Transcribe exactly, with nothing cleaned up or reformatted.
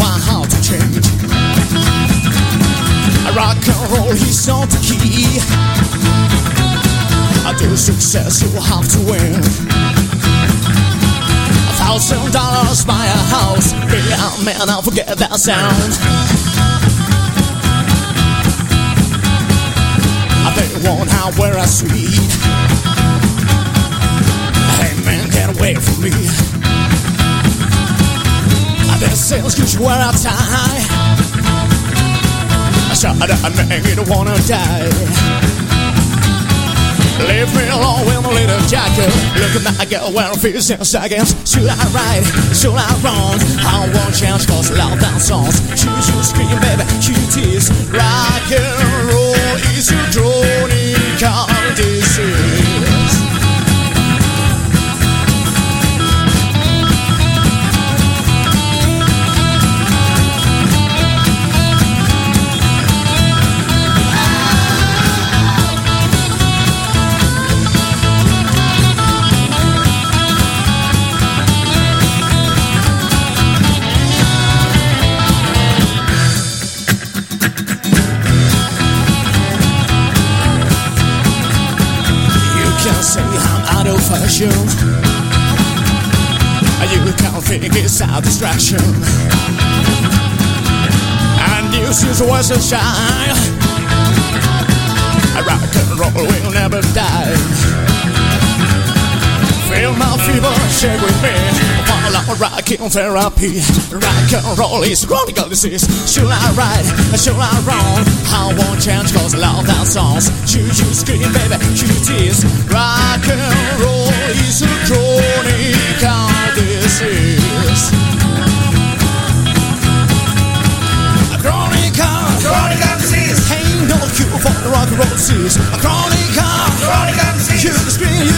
one how to change. Rock and roll is not the key. To success you have to win. A thousand dollars buy a house. Be a man, I'll forget that sound. They won't have where I sweet. Hey man, get away from me. This is you should wear a tie. Shut up man, you don't wanna die. Leave me alone with my little jacket. Look at that girl wearing fifteen seconds. Should I ride? Should I run? I won't change cause loud down songs. Should you scream baby, you tease. Rock and roll is a chronic disease. Say I'm out of fashion. You can't think it's a distraction. And you see the words that shine. Rock and roll will never die. Feel my fever, shake with me. While I'm rocking therapy. Rock and roll is a chronic disease. Should I ride? Should I run? I won't change cause I love that songs. You, you scream baby, you tease. Rock and roll is a chronic disease. A chronic, chronic disease. Ain't no cure for the rock and roll disease. A chronic, chronic disease. You scream, you